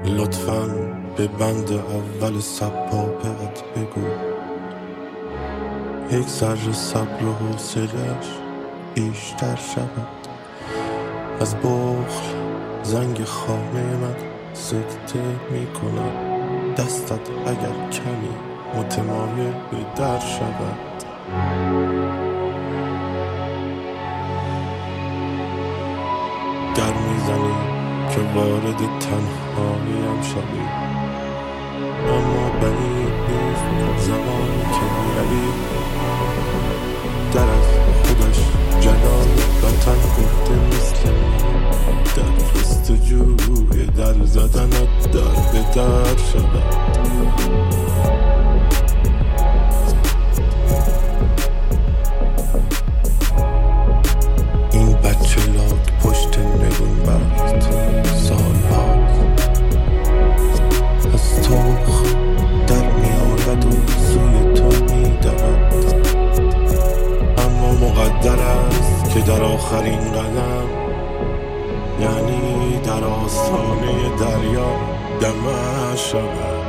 لطفاً به بند اول سبابت بگو یک ذره صبر و حوصله‌اش بیشتر شود. از بخل زنگ خانه من سکته می‌کند، دستت اگر کمی متمایل به در شود. در میزنی که وارد تنهاییم شوی، اما بعید نیست زمانی که میروی در از خودش جلال وطن گفته مثل من در جستجوی در زدنت در به در شود. این بچه لاک پشت نگون برد سالها از توخ در میآید و سوی تو میدود، اما مقدر است که در آخرین قدم، یعنی در آستانه دریا، دمه شود.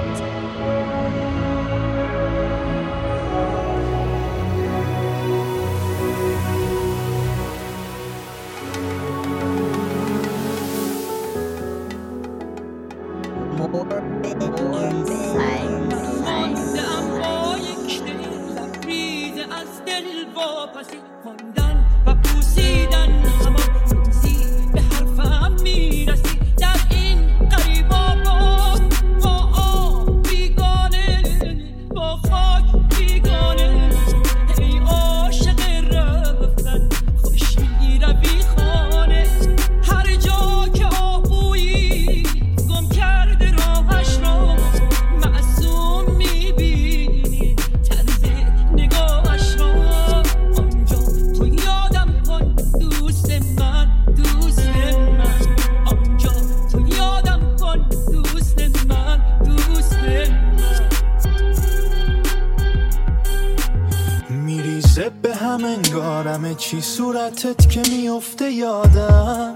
چی صورتت که میفته یادم،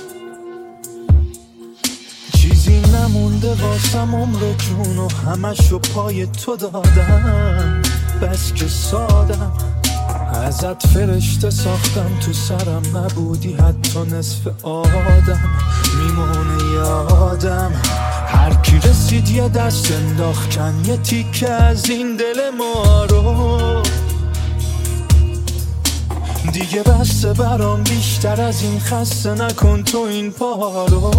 چیزی نمونده واسم عمر جون و همشو پای تو دادم. بس که سادم ازت فرشته ساختم، تو سرم نبودی حتی نصف آدم. میمونه یادم هر کی رسید یه دست انداخت، کن یه تیکه از این دل ما رو. دیگه بسته برام بیشتر از این، خسته نکن تو این پا رو.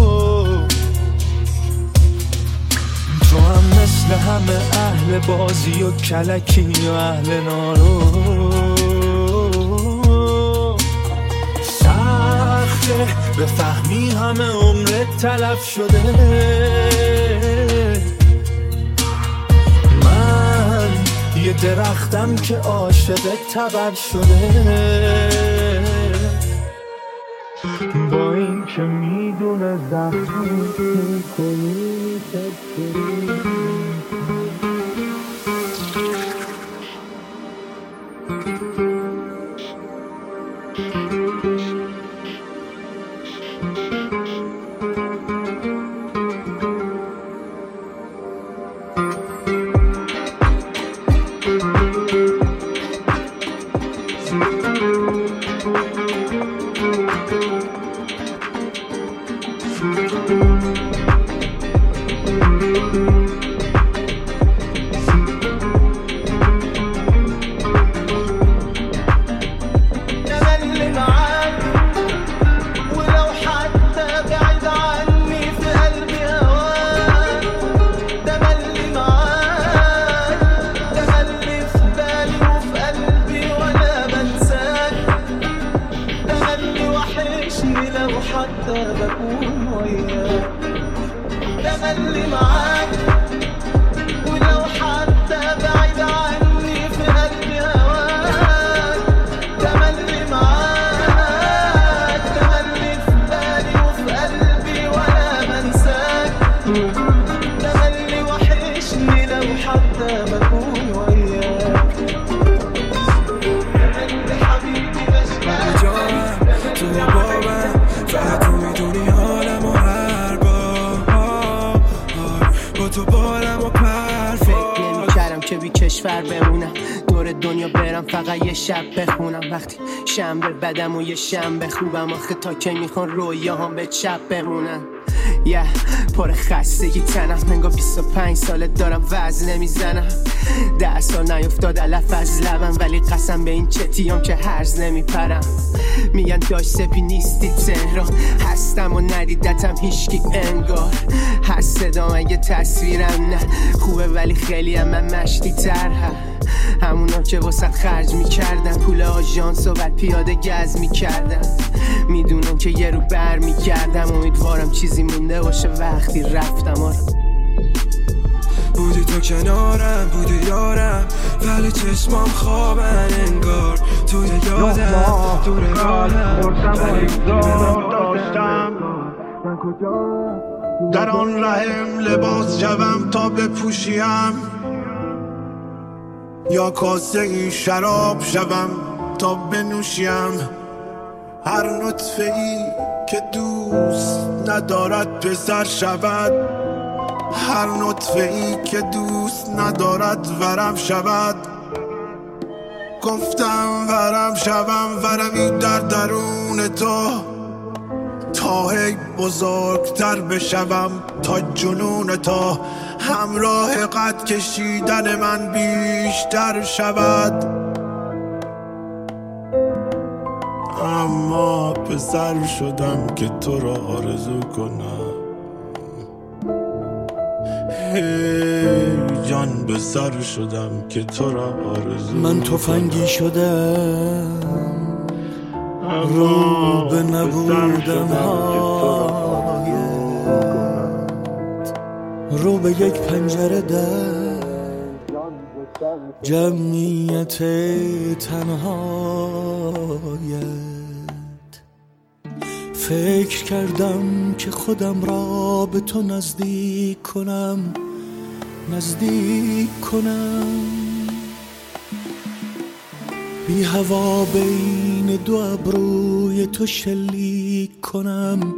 تو هم مثل همه اهل بازی و کلکی و اهل نارو. سخته بفهمی همه عمرت تلف شده، یه درختم که عاشق تبر شده. با این که میدونه زخمی میکنی کشور بمونم، دور دنیا برم فقط یه شب بخونم. وقتی شنبه بدم و یه شنبه خوبم، آخه تا که میخوان رویاهام به چپ بمونن. پر خستگی تنم، انگار 25 ساله دارم وزن نمیزنم. 10 سال نیفتاد علف از لبم، ولی قسم به این چتیام که هرز نمیپرم. میگن داشت سپی نیستی تهران، هستم و ندیدتم هیچکی انگار. هر صدام اگه تصویرم نه خوبه، ولی خیلی هم من مشتی ترها. همونا که واسط خرج میکردم، پول آژانس و بعد پیاده گز میکردم. میدونم که یه رو بر میگردم، امیدوارم چیزی مونده باشه وقتی رفتم. آره بودی تو کنارم، بودی یارم، ولی چشمام خوابن انگار. توی یادم دور راهم، ولی داشتم در آن رحم لباس جوم تا بپوشیم، یا کاسه این شراب شوم تا بنوشیم. هر نطفه ای که دوست ندارد پسر شود، هر نطفه ای که دوست ندارد ورم شود. گفتم ورم شوم، ورمی در درون تو، تا هی بزرگتر بشوم تا جنون تو. همراه قد کشیدن من بیشتر شود، اما پسر شدم که تو را آرزو کنم. هی جان به سر شدم که تو را آرزو من تفنگی شدم رو به نبودم رو به یک پنجره در جمعیت تنهایت. فکر کردم که خودم را به تو نزدیک کنم، بی هوا بین دو ابروی تو شلیک کنم.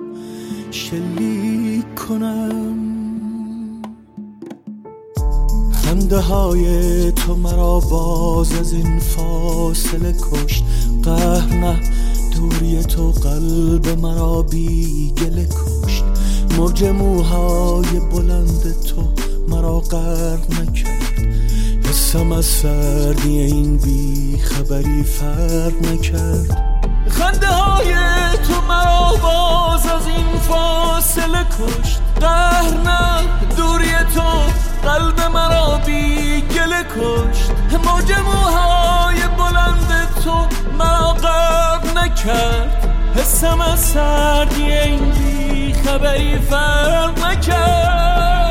خنده های تو مرا باز از این فاصله کشت. قهر نه، دوری تو قلب مرا بی گله کشت. موج موهای بلند تو مرا غرق نکرد، حسم از سردی این بی خبری فرق نکرد. خنده های تو مرا باز از این فاصله کشت. قهر نه، دوری تو قلب مرا بی گله کشت. موج موهای بلند تو مرا غرق نکرد، حسم از سردی این بی خبری فرق نکرد.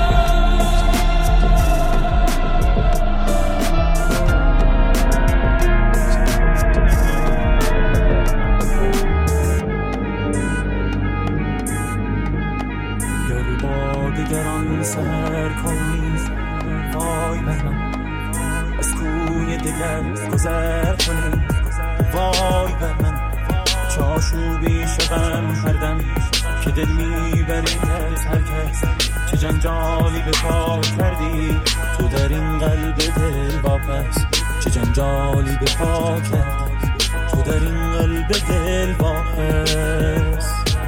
دیگران سهر کنی، وای بر من از کوی دگر گذر کنی. وای بر من چاشوبی شدم هر دم که دل میبری از هر کس. چه جنجالی به پا کردی تو در این قلب دل واپس. چه جنجالی به پا کردی تو در این قلب دل واپس.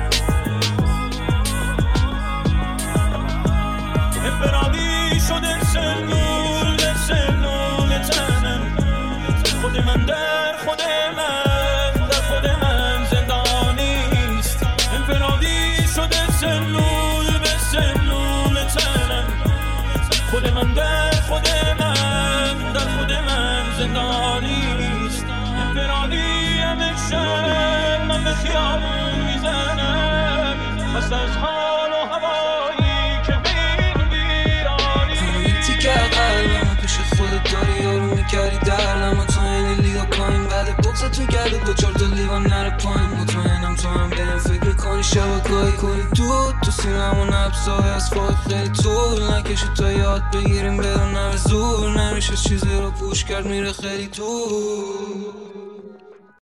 انفرادی شده سلول در سلول تنم. خود من در خود من، در خود من زندانیست. انفرادی شده سلول به سلول تنم. خود من در خود من، در خود من زندانیست. انفرادی همه شب من به خیابون میزنم، خست از حال و هوایی خودت داری یارو میکردی درم. مطمئنی لیگا پایین بعد بغزت تو گردت با 4 تا لیوان نره پایین. مطمئنم تو هم به فکر کنی شبکایی کنی تو سینمون ابزای از فاید خیلی طول نکشی تا یاد بگیریم بدون نمه زور. نمیشه چیزی رو پوش کرد میره خیلی دور.